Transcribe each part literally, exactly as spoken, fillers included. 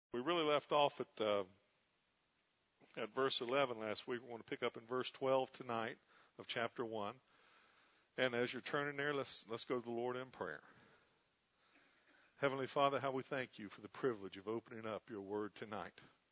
We really left off at uh, at verse eleven last week. We want to pick up in verse twelve tonight of chapter one. And as you're turning there, let's let's go to the Lord in prayer. Heavenly Father, how we thank you for the privilege of opening up your word tonight.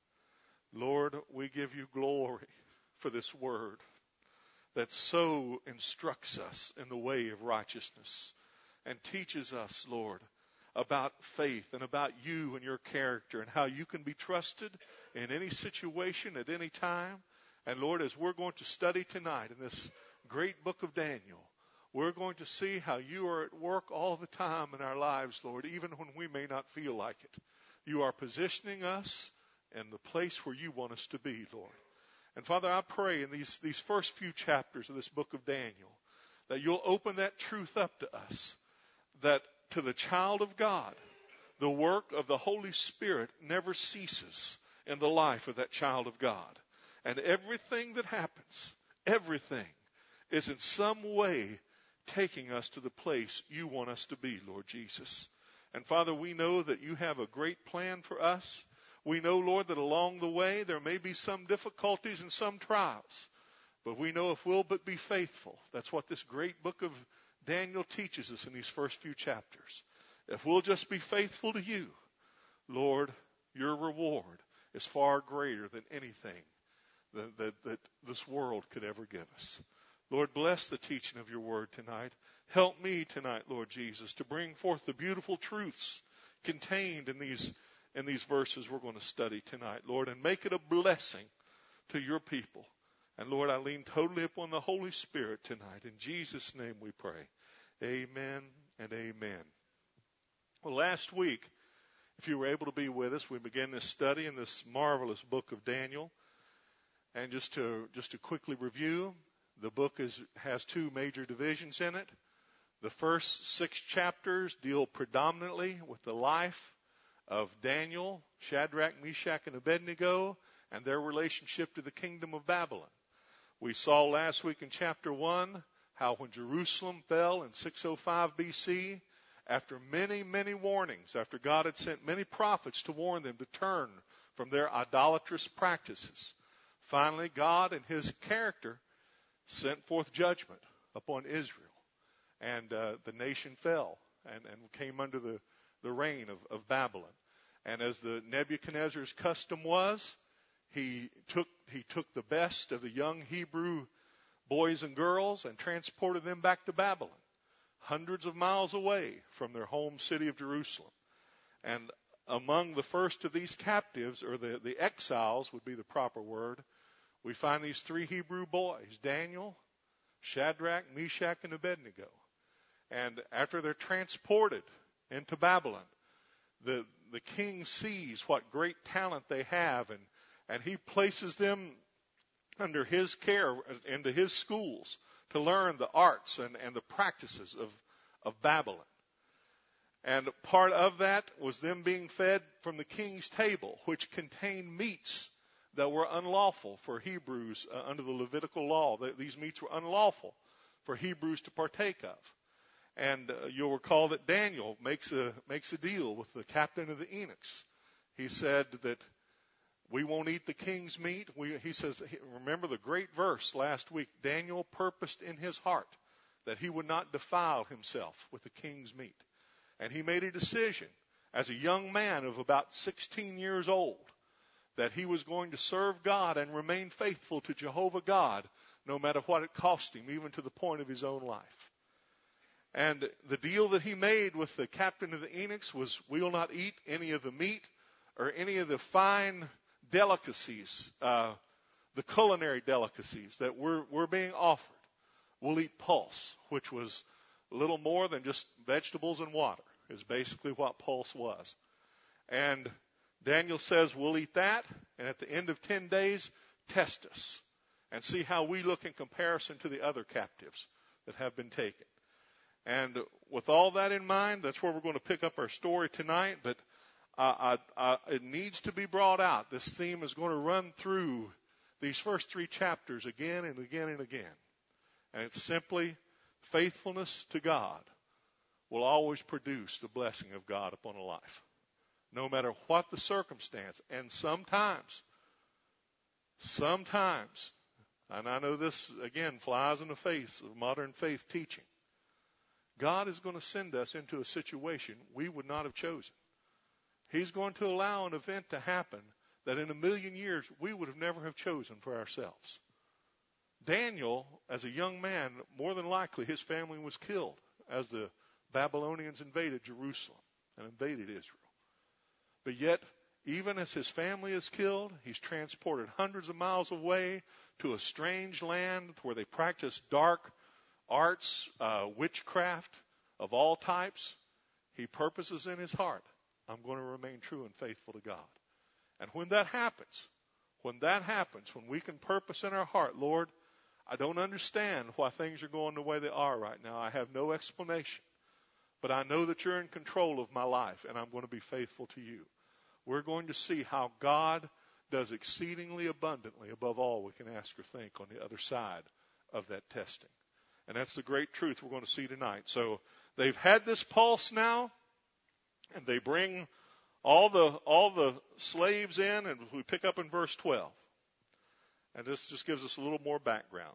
Lord, we give you glory for this word that so instructs us in the way of righteousness and teaches us, Lord, about faith and about you and your character and how you can be trusted in any situation at any time. And Lord, as we're going to study tonight in this great book of Daniel, we're going to see how you are at work all the time in our lives, Lord, even when we may not feel like it. You are positioning us in the place where you want us to be, Lord. And Father, I pray in these, these first few chapters of this book of Daniel that you'll open that truth up to us, that to the child of God, the work of the Holy Spirit never ceases in the life of that child of God. And everything that happens, everything is in some way taking us to the place you want us to be, Lord Jesus. And Father, we know that you have a great plan for us. We know, Lord, that along the way there may be some difficulties and some trials. But we know if we'll but be faithful, that's what this great book of Daniel teaches us in these first few chapters. If we'll just be faithful to you, Lord, your reward is far greater than anything that, that, that this world could ever give us. Lord, bless the teaching of your word tonight. Help me tonight, Lord Jesus, to bring forth the beautiful truths contained in these, in these verses we're going to study tonight, Lord, and make it a blessing to your people. And Lord, I lean totally upon the Holy Spirit tonight. In Jesus' name we pray. Amen and amen. Well, last week, if you were able to be with us, we began this study in this marvelous book of Daniel. And just to just to quickly review, the book is has two major divisions in it. The first six chapters deal predominantly with the life of Daniel, Shadrach, Meshach, and Abednego, and their relationship to the kingdom of Babylon. We saw last week in chapter one how when Jerusalem fell in six oh five B C, after many, many warnings, after God had sent many prophets to warn them to turn from their idolatrous practices, finally God in his character sent forth judgment upon Israel. And uh, the nation fell and, and came under the, the reign of, of Babylon. And as the Nebuchadnezzar's custom was, He took, he took the best of the young Hebrew boys and girls and transported them back to Babylon, hundreds of miles away from their home city of Jerusalem. And among the first of these captives, or the, the exiles would be the proper word, we find these three Hebrew boys, Daniel, Shadrach, Meshach, and Abednego. And after they're transported into Babylon, the, the king sees what great talent they have, and And he places them under his care into his schools to learn the arts and, and the practices of, of Babylon. And part of that was them being fed from the king's table, which contained meats that were unlawful for Hebrews uh, under the Levitical law. These meats were unlawful for Hebrews to partake of. And uh, you'll recall that Daniel makes a, makes a deal with the captain of the eunuchs. He said that we won't eat the king's meat. We, he says, remember the great verse last week, Daniel purposed in his heart that he would not defile himself with the king's meat. And he made a decision as a young man of about sixteen years old that he was going to serve God and remain faithful to Jehovah God no matter what it cost him, even to the point of his own life. And the deal that he made with the captain of the eunuchs was, we will not eat any of the meat or any of the fine delicacies, uh, the culinary delicacies that were, were being offered. We'll eat pulse, which was little more than just vegetables and water, is basically what pulse was. And Daniel says, we'll eat that, and at the end of ten days, test us and see how we look in comparison to the other captives that have been taken. And with all that in mind, that's where we're going to pick up our story tonight, but Uh, I, I, it needs to be brought out. This theme is going to run through these first three chapters again and again and again. And it's simply faithfulness to God will always produce the blessing of God upon a life. no matter what the circumstance. And sometimes, sometimes, and I know this, again, flies in the face of modern faith teaching, God is going to send us into a situation we would not have chosen. He's going to allow an event to happen that in a million years we would have never have chosen for ourselves. Daniel, as a young man, more than likely his family was killed as the Babylonians invaded Jerusalem and invaded Israel. But yet, even as his family is killed, he's transported hundreds of miles away to a strange land where they practice dark arts, uh, witchcraft of all types. He purposes in his heart, I'm going to remain true and faithful to God. And when that happens, when that happens, when we can purpose in our heart, Lord, I don't understand why things are going the way they are right now. I have no explanation. But I know that you're in control of my life, and I'm going to be faithful to you. We're going to see how God does exceedingly abundantly above all we can ask or think on the other side of that testing. And that's the great truth we're going to see tonight. So they've had this pulse now, and they bring all the all the slaves in, and we pick up in verse twelve. And this just gives us a little more background.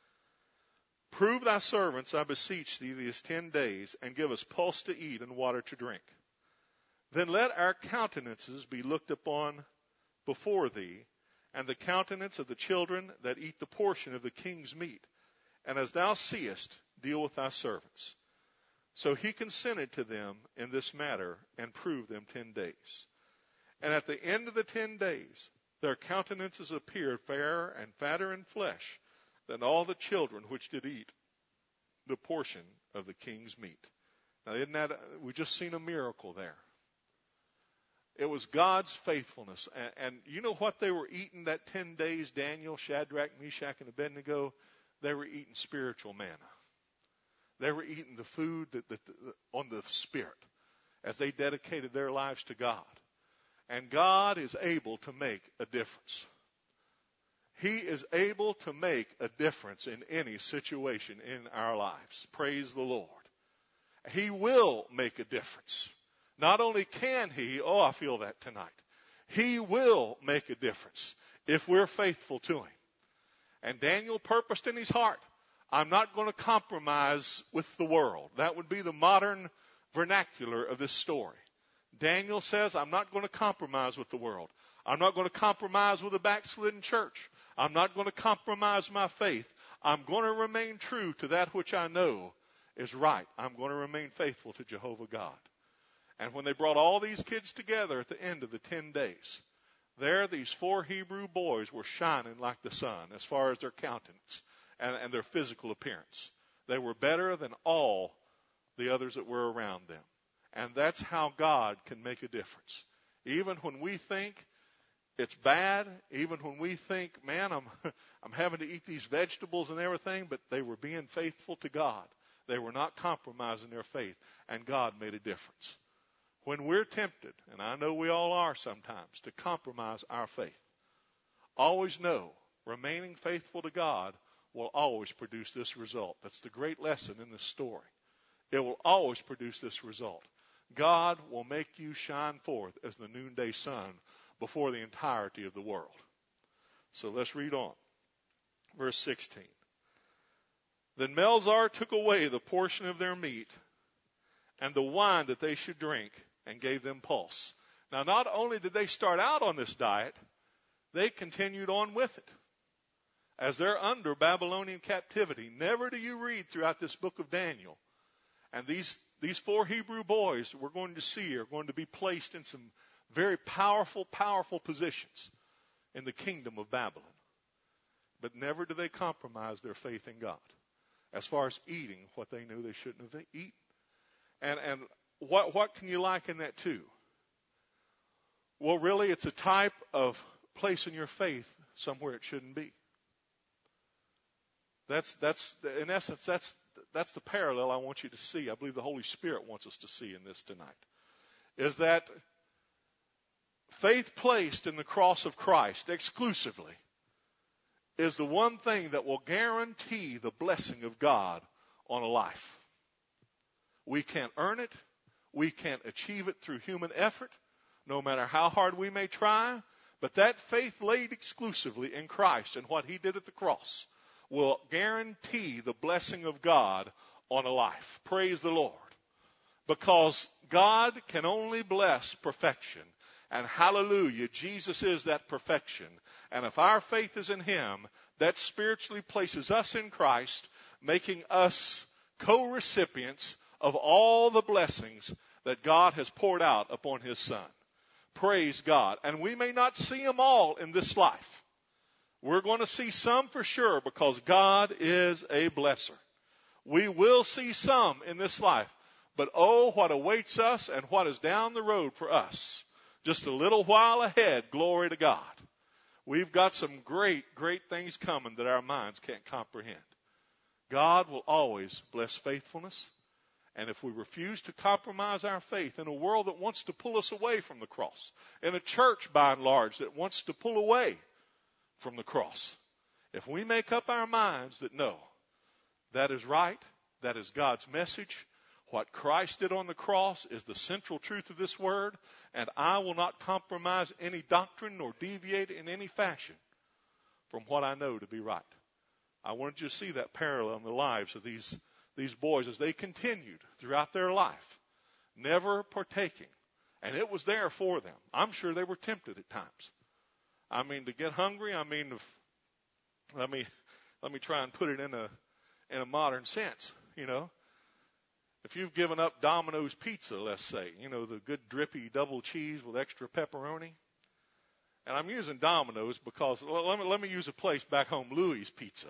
Prove thy servants, I beseech thee, these ten days, and give us pulse to eat and water to drink. Then let our countenances be looked upon before thee, and the countenance of the children that eat the portion of the king's meat. And as thou seest, deal with thy servants. So he consented to them in this matter, and proved them ten days. And at the end of the ten days, their countenances appeared fairer and fatter in flesh than all the children which did eat the portion of the king's meat. Now, isn't that, we just seen a miracle there. It was God's faithfulness. And, and you know what they were eating that ten days, Daniel, Shadrach, Meshach, and Abednego? They were eating spiritual manna. They were eating the food that, that, that, on the Spirit as they dedicated their lives to God. And God is able to make a difference. He is able to make a difference in any situation in our lives. Praise the Lord. He will make a difference. Not only can He, oh, I feel that tonight. He will make a difference if we're faithful to Him. And Daniel purposed in his heart, I'm not going to compromise with the world. That would be the modern vernacular of this story. Daniel says, I'm not going to compromise with the world. I'm not going to compromise with a backslidden church. I'm not going to compromise my faith. I'm going to remain true to that which I know is right. I'm going to remain faithful to Jehovah God. And when they brought all these kids together at the end of the ten days, there these four Hebrew boys were shining like the sun as far as their countenance and, and their physical appearance. They were better than all the others that were around them. And that's how God can make a difference. Even when we think it's bad, even when we think, man, I'm, I'm having to eat these vegetables and everything, but they were being faithful to God. They were not compromising their faith, and God made a difference. When we're tempted, and I know we all are sometimes, to compromise our faith, always know remaining faithful to God will always produce this result. That's the great lesson in this story. It will always produce this result. God will make you shine forth as the noonday sun before the entirety of the world. So let's read on. Verse sixteen. Then Melzar took away the portion of their meat and the wine that they should drink, and gave them pulse. Now, not only did they start out on this diet, they continued on with it. As they're under Babylonian captivity, never do you read throughout this book of Daniel. And these, these four Hebrew boys we're going to see are going to be placed in some very powerful, powerful positions in the kingdom of Babylon. But never do they compromise their faith in God as far as eating what they knew they shouldn't have eaten. And, and what, what can you liken that to? Well, really, it's a type of placing your faith somewhere it shouldn't be. That's, that's, in essence, that's, that's the parallel I want you to see. I believe the Holy Spirit wants us to see in this tonight. Is that faith placed in the cross of Christ exclusively is the one thing that will guarantee the blessing of God on a life. We can't earn it. We can't achieve it through human effort. no matter how hard we may try. But that faith laid exclusively in Christ and what he did at the cross will guarantee the blessing of God on a life. Praise the Lord. Because God can only bless perfection. And hallelujah, Jesus is that perfection. And if our faith is in him, that spiritually places us in Christ, making us co-recipients of all the blessings that God has poured out upon his Son. Praise God. And we may not see them all in this life. We're going to see some for sure because God is a blesser. We will see some in this life. But oh, what awaits us and what is down the road for us. Just a little while ahead, glory to God. We've got some great, great things coming that our minds can't comprehend. God will always bless faithfulness. And if we refuse to compromise our faith in a world that wants to pull us away from the cross, in a church by and large that wants to pull away from the cross, if we make up our minds that no, that is right, that is God's message, what Christ did on the cross is the central truth of this word, and I will not compromise any doctrine nor deviate in any fashion from what I know to be right. I wanted you to see that parallel in the lives of these, these boys as they continued throughout their life, never partaking. And it was there for them. I'm sure they were tempted at times. I mean, to get hungry, I mean, if, let me let me try and put it in a in a modern sense, you know. If you've given up Domino's pizza, let's say, you know, the good drippy double cheese with extra pepperoni. And I'm using Domino's because, well, let me, let me use a place back home, Louis Pizza,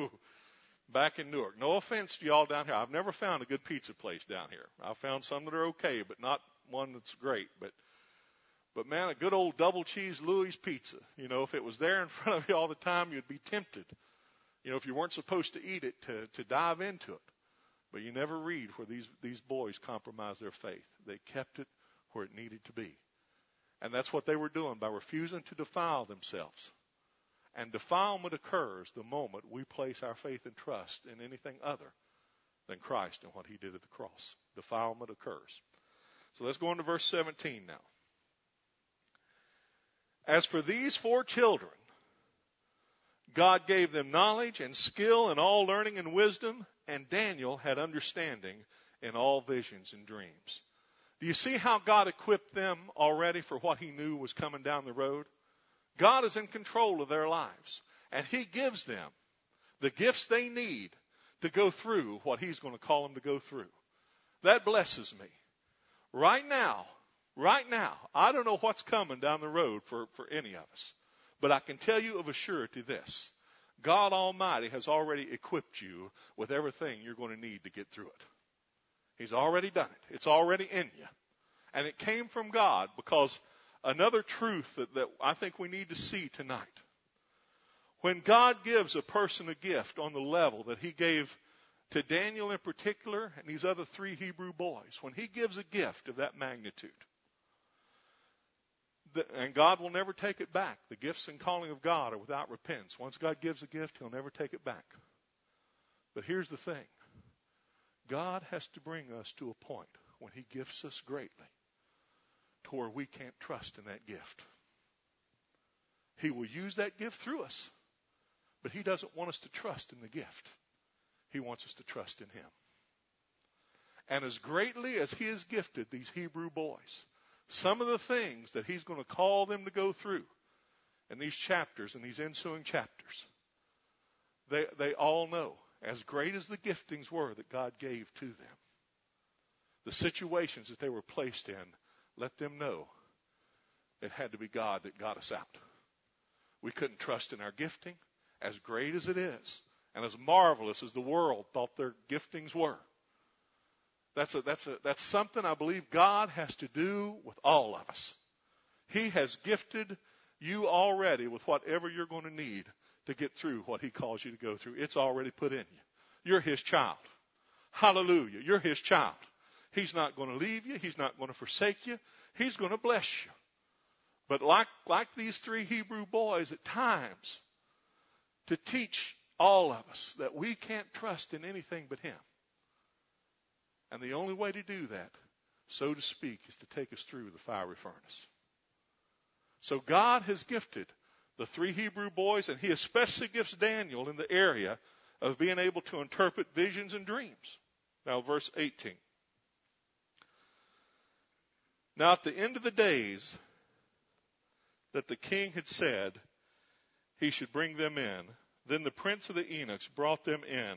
back in Newark. No offense to y'all down here. I've never found a good pizza place down here. I've found some that are okay, but not one that's great. But, but man, a good old double cheese Louis Pizza, you know, if it was there in front of you all the time, you'd be tempted. You know, if you weren't supposed to eat it, to, to dive into it. But you never read where these, these boys compromised their faith. They kept it where it needed to be. And that's what they were doing by refusing to defile themselves. And defilement occurs the moment we place our faith and trust in anything other than Christ and what he did at the cross. Defilement occurs. So let's go on to verse seventeen now. As for these four children, God gave them knowledge and skill in all learning and wisdom, and Daniel had understanding in all visions and dreams. Do you see how God equipped them already for what he knew was coming down the road? God is in control of their lives, and he gives them the gifts they need to go through what he's going to call them to go through. That blesses me. Right now, right now, I don't know what's coming down the road for, for any of us, but I can tell you of a surety this. God Almighty has already equipped you with everything you're going to need to get through it. He's already done it. It's already in you. And it came from God because another truth that, that I think we need to see tonight. When God gives a person a gift on the level that he gave to Daniel in particular and these other three Hebrew boys, when he gives a gift of that magnitude, the, and God will never take it back. The gifts and calling of God are without repentance. Once God gives a gift, he'll never take it back. But here's the thing. God has to bring us to a point when he gifts us greatly to where we can't trust in that gift. He will use that gift through us, but he doesn't want us to trust in the gift. He wants us to trust in him. And as greatly as he has gifted these Hebrew boys, some of the things that he's going to call them to go through in these chapters and these ensuing chapters, they, they all know. As great as the giftings were that God gave to them, the situations that they were placed in, let them know it had to be God that got us out. We couldn't trust in our gifting, as great as it is, and as marvelous as the world thought their giftings were. That's a, that's a, that's something I believe God has to do with all of us. He has gifted you already with whatever you're going to need to get through what he calls you to go through. It's already put in you. You're his child. Hallelujah. You're his child. He's not going to leave you. He's not going to forsake you. He's going to bless you. But like, like these three Hebrew boys at times, to teach all of us that we can't trust in anything but him. And the only way to do that, so to speak, is to take us through the fiery furnace. So God has gifted the three Hebrew boys, and he especially gifts Daniel in the area of being able to interpret visions and dreams. Now, verse eighteen. Now, at the end of the days that the king had said he should bring them in, then the prince of the eunuchs brought them in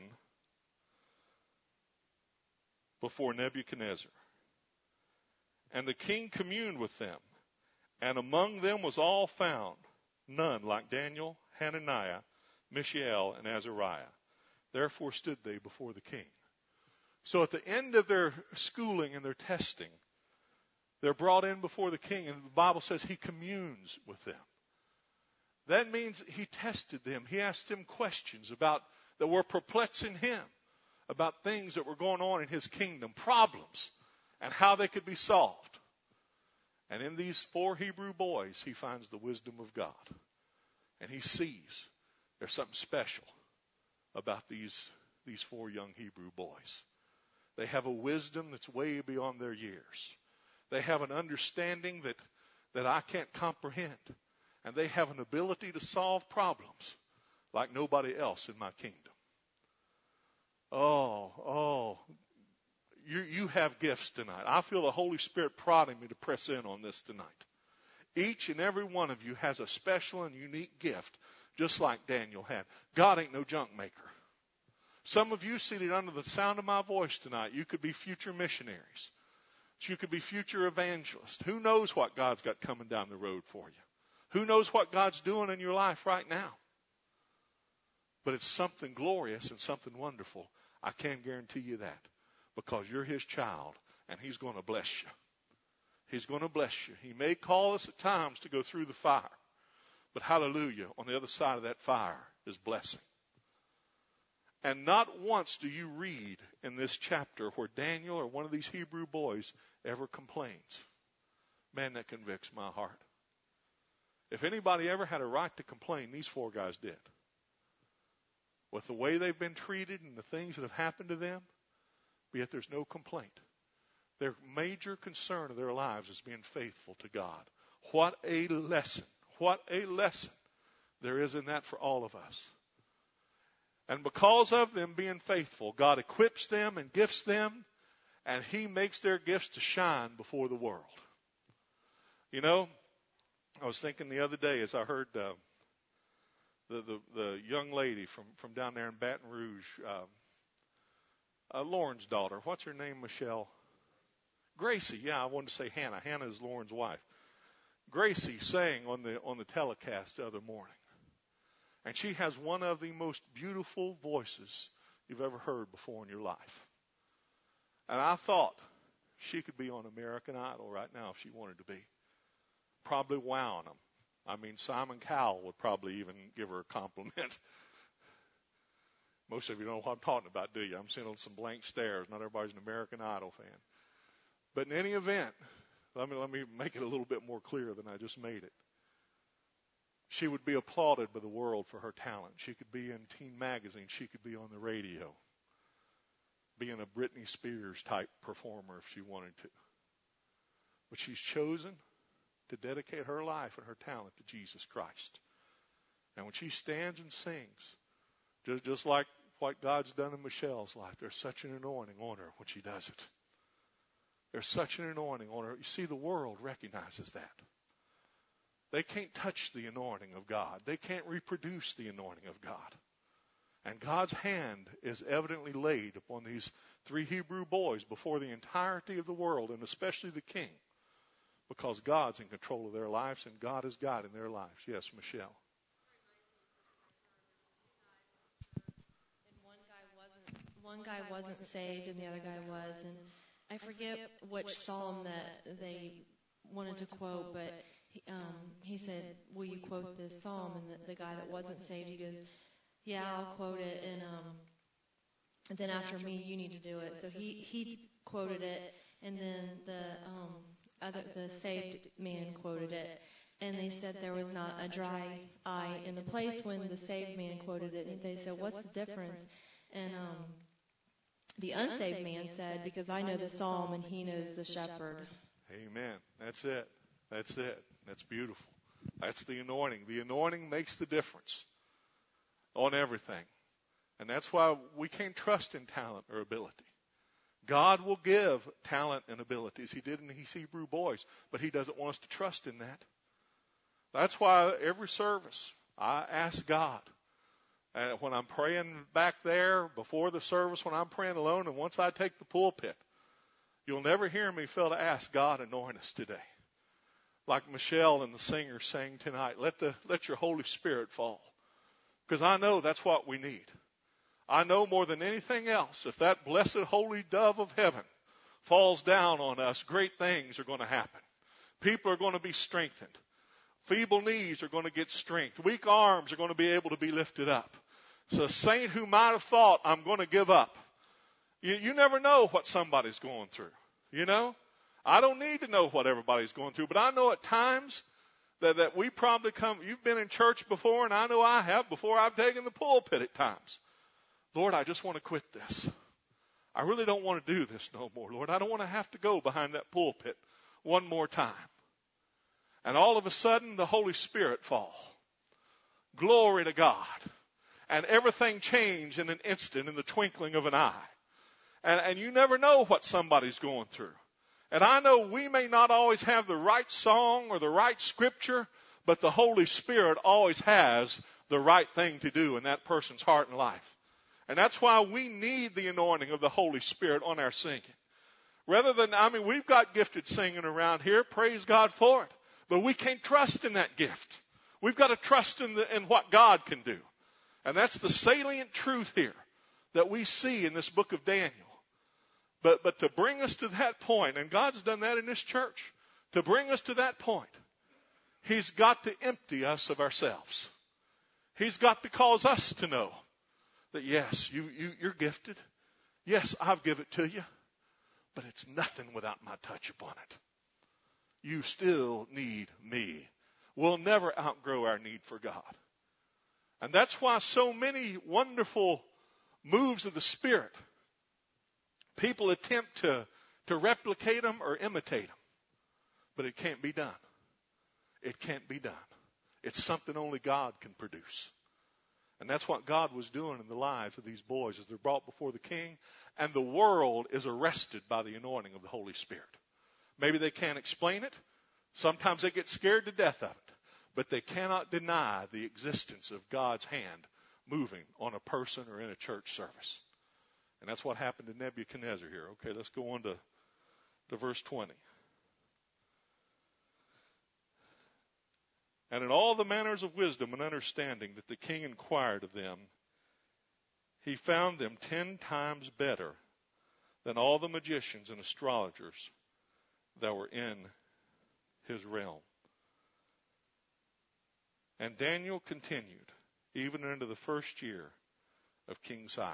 before Nebuchadnezzar. And the king communed with them, and among them was all found none like Daniel, Hananiah, Mishael, and Azariah. Therefore stood they before the king. So at the end of their schooling and their testing, they're brought in before the king, and the Bible says he communes with them. That means he tested them. He asked them questions about that were perplexing him, about things that were going on in his kingdom, problems, and how they could be solved. And in these four Hebrew boys, he finds the wisdom of God. And he sees there's something special about these, these four young Hebrew boys. They have a wisdom that's way beyond their years. They have an understanding that, that I can't comprehend. And they have an ability to solve problems like nobody else in my kingdom. Oh, oh, you, you have gifts tonight. I feel the Holy Spirit prodding me to press in on this tonight. Each and every one of you has a special and unique gift, just like Daniel had. God ain't no junk maker. Some of you seated under the sound of my voice tonight, you could be future missionaries. You could be future evangelists. Who knows what God's got coming down the road for you? Who knows what God's doing in your life right now? But it's something glorious and something wonderful. I can guarantee you that. Because you're his child, and he's going to bless you. He's going to bless you. He may call us at times to go through the fire. But hallelujah, on the other side of that fire is blessing. And not once do you read in this chapter where Daniel or one of these Hebrew boys ever complains. Man, that convicts my heart. If anybody ever had a right to complain, these four guys did. With the way they've been treated and the things that have happened to them, but yet there's no complaint. Their major concern of their lives is being faithful to God. What a lesson. What a lesson there is in that for all of us. And because of them being faithful, God equips them and gifts them, and he makes their gifts to shine before the world. You know, I was thinking the other day as I heard uh, the, the the young lady from, from down there in Baton Rouge, uh, uh, Lauren's daughter. What's her name, Michelle? Gracie. Yeah, I wanted to say Hannah. Hannah is Lauren's wife. Gracie sang on the on the telecast the other morning. And she has one of the most beautiful voices you've ever heard before in your life. And I thought she could be on American Idol right now if she wanted to be. Probably wowing them. I mean, Simon Cowell would probably even give her a compliment. Most of you know what I'm talking about, do you? I'm seeing some blank stares. Not everybody's an American Idol fan. But in any event, let me, let me make it a little bit more clear than I just made it. She would be applauded by the world for her talent. She could be in teen magazine. She could be on the radio, being a Britney Spears type performer if she wanted to. But she's chosen to dedicate her life and her talent to Jesus Christ. And when she stands and sings, just, just like what God's done in Michelle's life, there's such an anointing on her when she does it. There's such an anointing on her. You see, the world recognizes that. They can't touch the anointing of God. They can't reproduce the anointing of God. And God's hand is evidently laid upon these three Hebrew boys before the entirety of the world, and especially the king, because God's in control of their lives and God is guiding their lives. Yes, Michelle. And one guy wasn't, one guy wasn't saved and the other guy was. And I forget which psalm that they wanted to quote, but He, um, he said, will you quote this psalm? And the, the guy that wasn't saved, he goes, yeah, I'll quote it. And, um, and then after me, you need to do it. So he, he quoted it, and then the um, other the saved man quoted it. And they said there was not a dry eye in the place when the saved man quoted it. And they said, what's the difference? And um, the unsaved man said, because I know the psalm and he knows the shepherd. Amen. That's it. That's it. That's beautiful. That's the anointing. The anointing makes the difference on everything. And that's why we can't trust in talent or ability. God will give talent and abilities. He did in these Hebrew boys, but He doesn't want us to trust in that. That's why every service I ask God. And when I'm praying back there before the service, when I'm praying alone, and once I take the pulpit, you'll never hear me fail to ask God, anoint us today. Like Michelle and the singers sang tonight, let the let your Holy Spirit fall. Because I know that's what we need. I know more than anything else, if that blessed holy dove of heaven falls down on us, great things are going to happen. People are going to be strengthened. Feeble knees are going to get strength. Weak arms are going to be able to be lifted up. So a saint who might have thought, I'm going to give up. You, you never know what somebody's going through. You know? I don't need to know what everybody's going through, but I know at times that, that we probably come, you've been in church before, and I know I have before I've taken the pulpit at times. Lord, I just want to quit this. I really don't want to do this no more, Lord. I don't want to have to go behind that pulpit one more time. And all of a sudden, the Holy Spirit fall. Glory to God. And everything changed in an instant, in the twinkling of an eye. And, and you never know what somebody's going through. And I know we may not always have the right song or the right scripture, but the Holy Spirit always has the right thing to do in that person's heart and life. And that's why we need the anointing of the Holy Spirit on our singing. Rather than, I mean, we've got gifted singing around here. Praise God for it. But we can't trust in that gift. We've got to trust in, the, in what God can do. And that's the salient truth here that we see in this book of Daniel. But, but to bring us to that point, and God's done that in this church, to bring us to that point, He's got to empty us of ourselves. He's got to cause us to know that yes, you, you, you're gifted. Yes, I've given it to you. But it's nothing without my touch upon it. You still need me. We'll never outgrow our need for God. And that's why so many wonderful moves of the Spirit, people attempt to, to replicate them or imitate them. But it can't be done. It can't be done. It's something only God can produce. And that's what God was doing in the lives of these boys as they're brought before the king. And the world is arrested by the anointing of the Holy Spirit. Maybe they can't explain it. Sometimes they get scared to death of it. But they cannot deny the existence of God's hand moving on a person or in a church service. And that's what happened to Nebuchadnezzar here. Okay, let's go on to, to verse twenty. And in all the manners of wisdom and understanding that the king inquired of them, he found them ten times better than all the magicians and astrologers that were in his realm. And Daniel continued even into the first year of King Cyrus.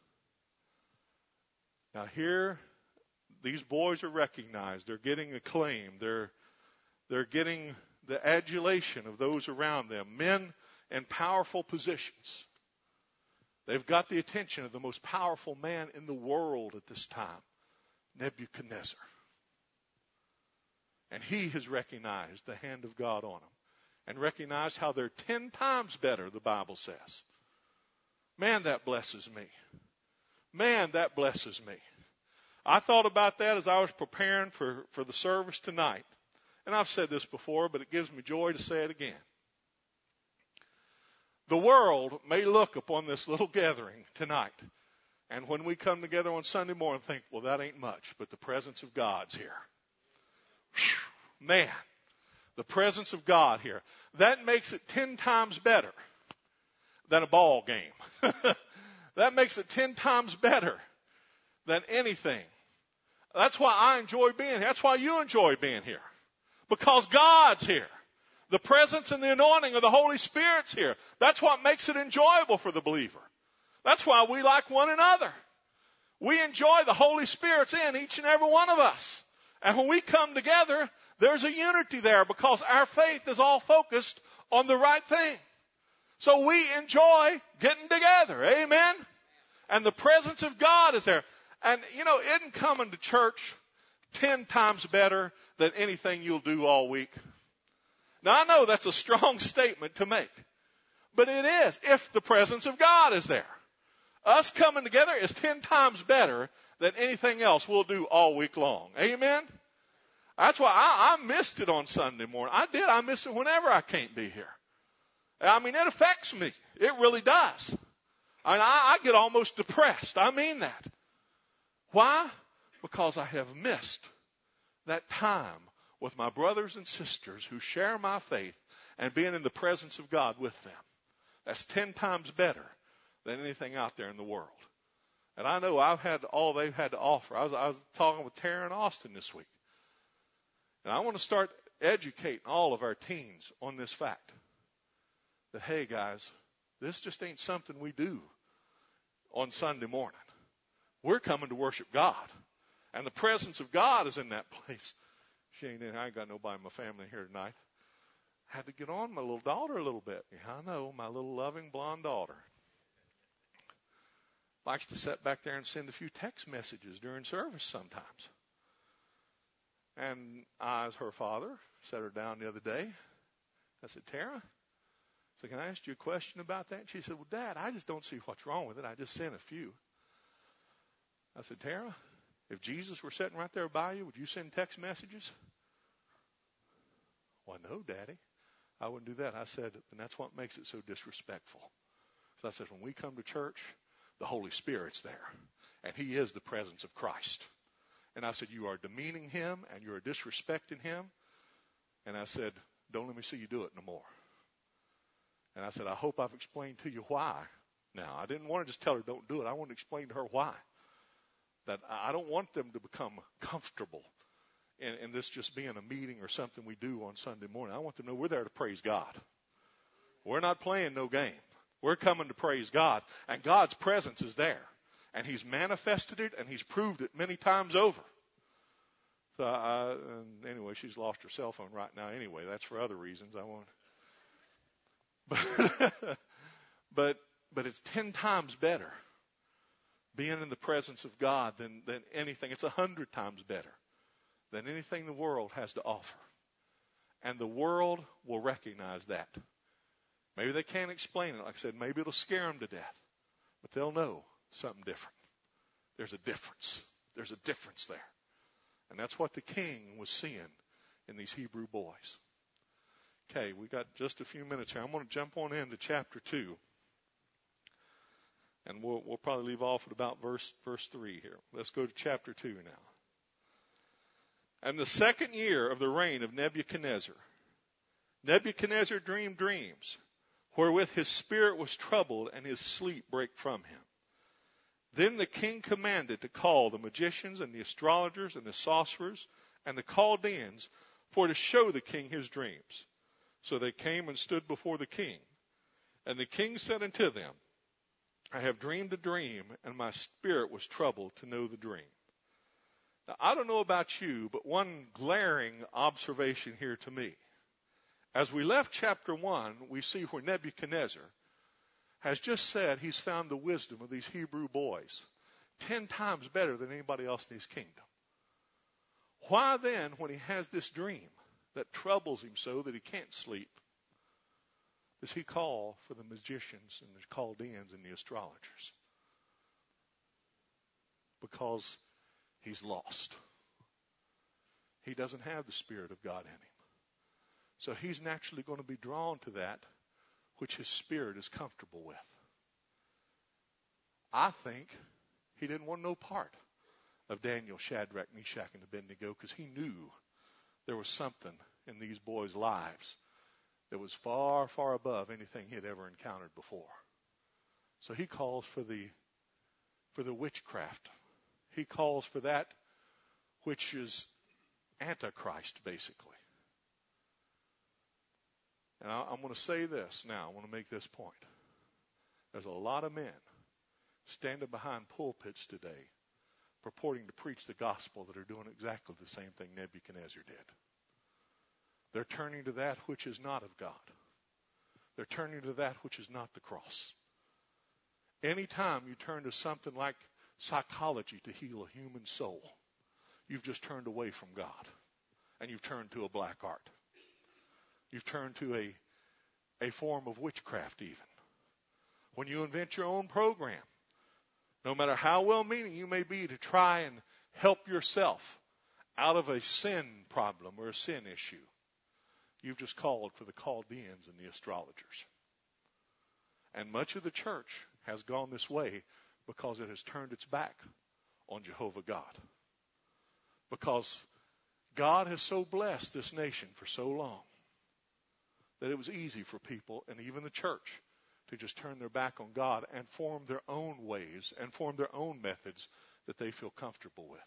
Now here, these boys are recognized. They're getting acclaim. They're, they're getting the adulation of those around them, men in powerful positions. They've got the attention of the most powerful man in the world at this time, Nebuchadnezzar. And he has recognized the hand of God on them and recognized how they're ten times better, the Bible says. Man, that blesses me. Man, that blesses me. I thought about that as I was preparing for, for the service tonight. And I've said this before, but it gives me joy to say it again. The world may look upon this little gathering tonight, and when we come together on Sunday morning, think, well, that ain't much, but the presence of God's here. Whew, man, the presence of God here. That makes it ten times better than a ball game. That makes it ten times better than anything. That's why I enjoy being here. That's why you enjoy being here. Because God's here. The presence and the anointing of the Holy Spirit's here. That's what makes it enjoyable for the believer. That's why we like one another. We enjoy the Holy Spirit's in each and every one of us. And when we come together, there's a unity there because our faith is all focused on the right thing. So we enjoy getting together. Amen? And the presence of God is there. And, you know, isn't coming to church ten times better than anything you'll do all week? Now, I know that's a strong statement to make. But it is, if the presence of God is there. Us coming together is ten times better than anything else we'll do all week long. Amen? That's why I, I missed it on Sunday morning. I did. I miss it whenever I can't be here. I mean, it affects me. It really does. I mean, I, I get almost depressed. I mean that. Why? Because I have missed that time with my brothers and sisters who share my faith and being in the presence of God with them. That's ten times better than anything out there in the world. And I know I've had all they've had to offer. I was, I was talking with Tara and Austin this week. And I want to start educating all of our teens on this fact. That, hey, guys, this just ain't something we do on Sunday morning. We're coming to worship God. And the presence of God is in that place. She ain't in. I ain't got nobody in my family here tonight. Had to get on my little daughter a little bit. Yeah, I know, my little loving blonde daughter. Likes to sit back there and send a few text messages during service sometimes. And I, as her father, sat her down the other day. I said, Tara, I said, can I ask you a question about that? And she said, well, Dad, I just don't see what's wrong with it. I just sent a few. I said, Tara, if Jesus were sitting right there by you, would you send text messages? Well, no, Daddy. I wouldn't do that. I said, and that's what makes it so disrespectful. So I said, when we come to church, the Holy Spirit's there. And He is the presence of Christ. And I said, you are demeaning Him and you are disrespecting Him. And I said, don't let me see you do it no more. And I said, I hope I've explained to you why. Now, I didn't want to just tell her don't do it. I want to explain to her why. That I don't want them to become comfortable in, in this just being a meeting or something we do on Sunday morning. I want them to know we're there to praise God. We're not playing no game. We're coming to praise God. And God's presence is there. And He's manifested it and He's proved it many times over. So, I, and anyway, she's lost her cell phone right now anyway. That's for other reasons. I won't. But, but, but it's ten times better being in the presence of God than, than anything. It's a hundred times better than anything the world has to offer. And the world will recognize that. Maybe they can't explain it. Like I said, maybe it'll scare them to death. But they'll know something different. There's a difference. There's a difference there. And that's what the king was seeing in these Hebrew boys. Okay, we got just a few minutes here. I'm going to jump on into chapter two. And we'll, we'll probably leave off at about verse, verse three here. Let's go to chapter two now. And the second year of the reign of Nebuchadnezzar, Nebuchadnezzar dreamed dreams, wherewith his spirit was troubled, and his sleep brake from him. Then the king commanded to call the magicians and the astrologers and the sorcerers and the Chaldeans for to show the king his dreams. So they came and stood before the king. And the king said unto them, I have dreamed a dream, and my spirit was troubled to know the dream. Now, I don't know about you, but one glaring observation here to me. As we left chapter one, we see where Nebuchadnezzar has just said he's found the wisdom of these Hebrew boys ten times better than anybody else in his kingdom. Why then, when he has this dream that troubles him so that he can't sleep, does he call for the magicians and the Chaldeans and the astrologers? Because he's lost. He doesn't have the Spirit of God in him. So he's naturally going to be drawn to that which his spirit is comfortable with. I think he didn't want no part of Daniel, Shadrach, Meshach, and Abednego because he knew there was something in these boys' lives that was far, far above anything he had ever encountered before. So he calls for the for the witchcraft. He calls for that which is Antichrist, basically. And I, I'm going to say this now. I want to make this point. There's a lot of men standing behind pulpits today purporting to preach the gospel that are doing exactly the same thing Nebuchadnezzar did. They're turning to that which is not of God. They're turning to that which is not the cross. Anytime you turn to something like psychology to heal a human soul, you've just turned away from God. And you've turned to a black art. You've turned to a, a form of witchcraft even. When you invent your own program, no matter how well-meaning you may be to try and help yourself out of a sin problem or a sin issue, you've just called for the Chaldeans and the astrologers. And much of the church has gone this way because it has turned its back on Jehovah God. Because God has so blessed this nation for so long that it was easy for people, and even the church, to just turn their back on God and form their own ways and form their own methods that they feel comfortable with.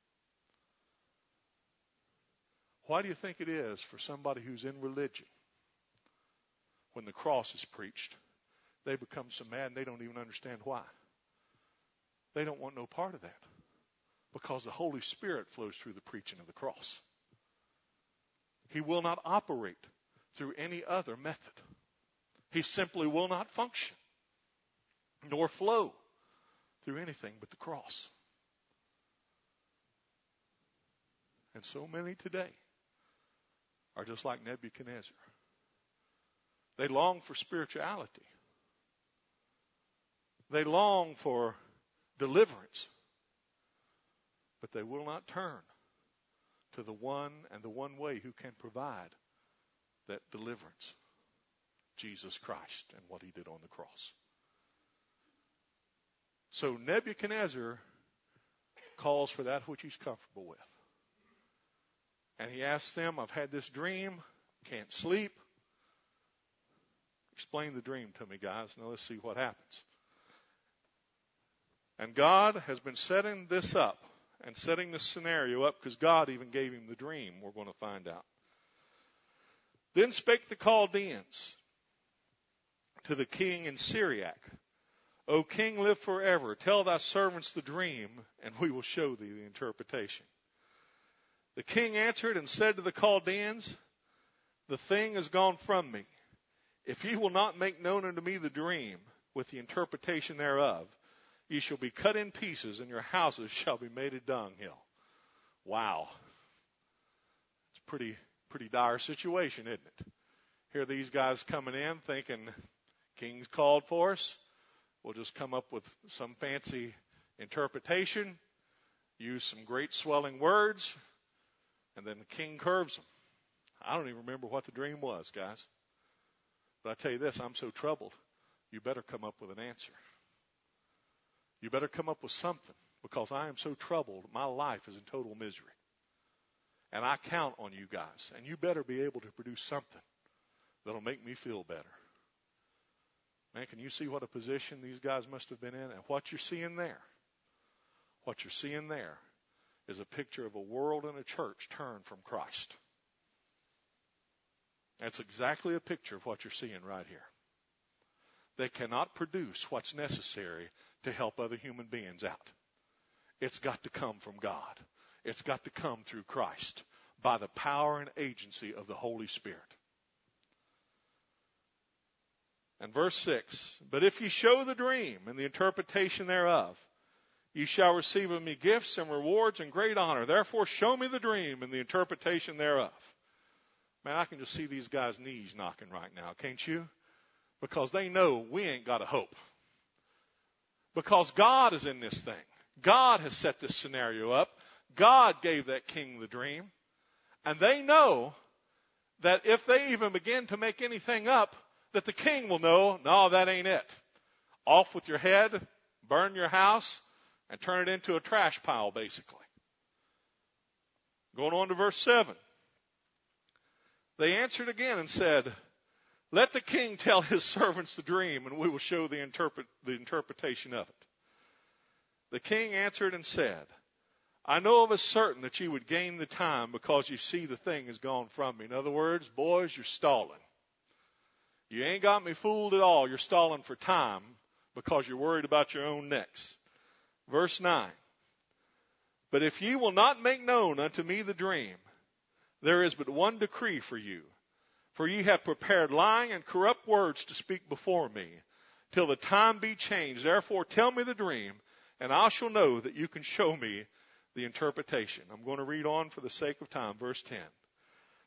Why do you think it is for somebody who's in religion, when the cross is preached, they become so mad and they don't even understand why? They don't want no part of that. Because the Holy Spirit flows through the preaching of the cross. He will not operate through any other method. He simply will not function nor flow through anything but the cross. And so many today are just like Nebuchadnezzar. They long for spirituality. They long for deliverance. But they will not turn to the one and the one way who can provide that deliverance, Jesus Christ and what he did on the cross. So Nebuchadnezzar calls for that which he's comfortable with. And he asks them, I've had this dream, can't sleep. Explain the dream to me, guys. Now let's see what happens. And God has been setting this up and setting this scenario up because God even gave him the dream, we're going to find out. Then spake the Chaldeans to the king in Syriac, O king, live forever. Tell thy servants the dream, and we will show thee the interpretation. The king answered and said to the Chaldeans, the thing is gone from me. If ye will not make known unto me the dream with the interpretation thereof, ye shall be cut in pieces, and your houses shall be made a dunghill. Wow. It's a pretty, pretty dire situation, isn't it? Here are these guys coming in thinking, king's called for us. We'll just come up with some fancy interpretation, use some great swelling words, and then the king curves them. I don't even remember what the dream was, guys. But I tell you this, I'm so troubled, you better come up with an answer. You better come up with something, because I am so troubled. My life is in total misery. And I count on you guys. And you better be able to produce something that'll make me feel better. Man, can you see what a position these guys must have been in? And what you're seeing there, what you're seeing there is a picture of a world and a church turned from Christ. That's exactly a picture of what you're seeing right here. They cannot produce what's necessary to help other human beings out. It's got to come from God. It's got to come through Christ by the power and agency of the Holy Spirit. And verse six, but if ye show the dream and the interpretation thereof, ye shall receive of me gifts and rewards and great honor. Therefore show me the dream and the interpretation thereof. Man, I can just see these guys' knees knocking right now, can't you? Because they know we ain't got a hope. Because God is in this thing. God has set this scenario up. God gave that king the dream. And they know that if they even begin to make anything up, that the king will know, no, that ain't it. Off with your head, burn your house, and turn it into a trash pile, basically. Going on to verse seven. They answered again and said, let the king tell his servants the dream, and we will show the, interpret, the interpretation of it. The king answered and said, I know of a certain that you would gain the time because you see the thing is gone from me. In other words, boys, you're stalling. You ain't got me fooled at all. You're stalling for time because you're worried about your own necks. Verse nine. But if ye will not make known unto me the dream, there is but one decree for you. For ye have prepared lying and corrupt words to speak before me, till the time be changed. Therefore tell me the dream, and I shall know that you can show me the interpretation. I'm going to read on for the sake of time. Verse ten.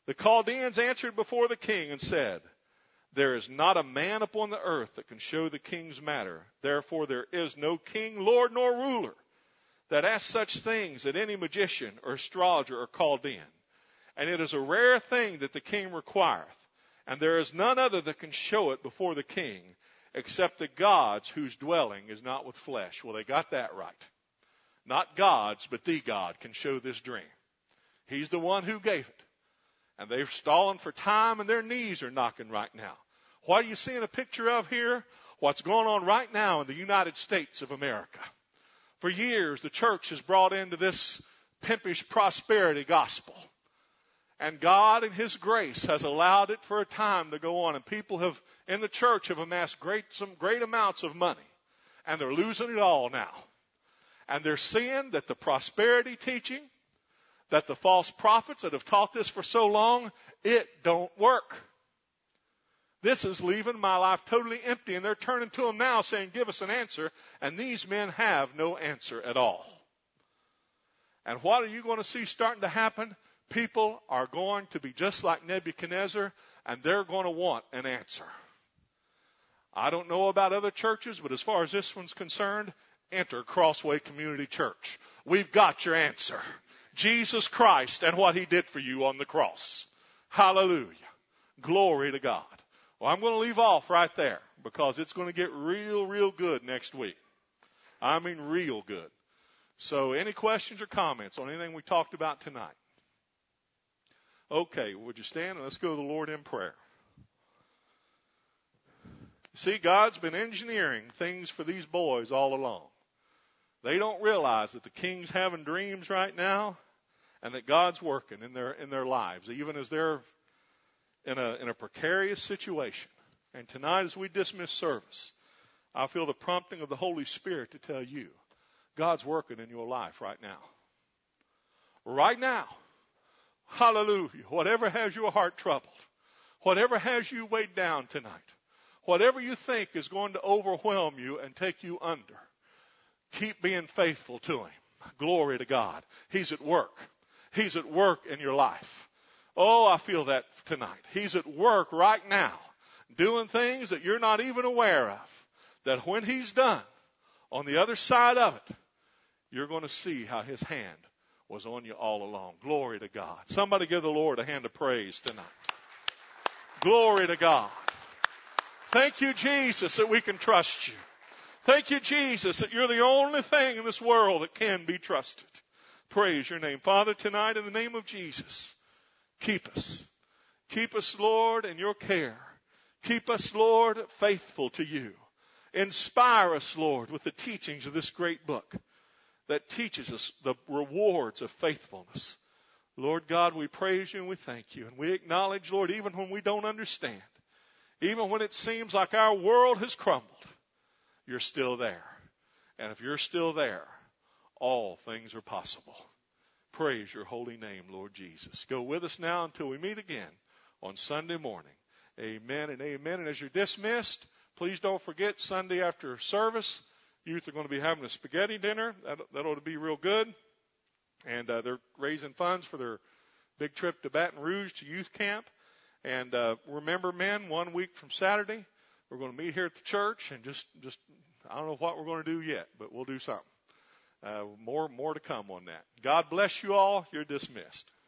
The Chaldeans answered before the king and said, there is not a man upon the earth that can show the king's matter. Therefore there is no king, lord, nor ruler that asks such things that any magician or astrologer are called in. And it is a rare thing that the king requireth. And there is none other that can show it before the king, except the gods whose dwelling is not with flesh. Well, they got that right. Not gods, but the God can show this dream. He's the one who gave it. And they're stalling for time, and their knees are knocking right now. What are you seeing a picture of here? What's going on right now in the United States of America. For years, the church has brought into this pimpish prosperity gospel. And God in His grace has allowed it for a time to go on. And people have, in the church, have amassed great, some great amounts of money. And they're losing it all now. And they're seeing that the prosperity teaching, that the false prophets that have taught this for so long, it don't work. This is leaving my life totally empty. And they're turning to them now saying, give us an answer. And these men have no answer at all. And what are you going to see starting to happen? People are going to be just like Nebuchadnezzar, and they're going to want an answer. I don't know about other churches, but as far as this one's concerned, enter Crossway Community Church. We've got your answer. Jesus Christ and what He did for you on the cross. Hallelujah. Glory to God. Well, I'm going to leave off right there because it's going to get real, real good next week. I mean real good. So any questions or comments on anything we talked about tonight? Okay, would you stand and let's go to the Lord in prayer. See, God's been engineering things for these boys all along. They don't realize that the king's having dreams right now and that God's working in their in their lives, even as they're in a in a precarious situation. And tonight as we dismiss service, I feel the prompting of the Holy Spirit to tell you, God's working in your life right now. Right now. Hallelujah. Whatever has your heart troubled, whatever has you weighed down tonight, whatever you think is going to overwhelm you and take you under, keep being faithful to Him. Glory to God. He's at work. He's at work in your life. Oh, I feel that tonight. He's at work right now, doing things that you're not even aware of, that when He's done, on the other side of it, you're going to see how His hand was on you all along. Glory to God. Somebody give the Lord a hand of praise tonight. Glory to God. Thank you, Jesus, that we can trust you. Thank you, Jesus, that you're the only thing in this world that can be trusted. Praise your name. Father, tonight in the name of Jesus, keep us. Keep us, Lord, in your care. Keep us, Lord, faithful to you. Inspire us, Lord, with the teachings of this great book that teaches us the rewards of faithfulness. Lord God, we praise you and we thank you. And we acknowledge, Lord, even when we don't understand, even when it seems like our world has crumbled, you're still there. And if you're still there, all things are possible. Praise your holy name, Lord Jesus. Go with us now until we meet again on Sunday morning. Amen and amen. And as you're dismissed, please don't forget Sunday after service, youth are going to be having a spaghetti dinner. That, that ought to be real good. And uh, they're raising funds for their big trip to Baton Rouge to youth camp. And uh, remember, men, one week from Saturday, we're going to meet here at the church and just, just I don't know what we're going to do yet, but we'll do something. Uh, more, more to come on that. God bless you all. You're dismissed.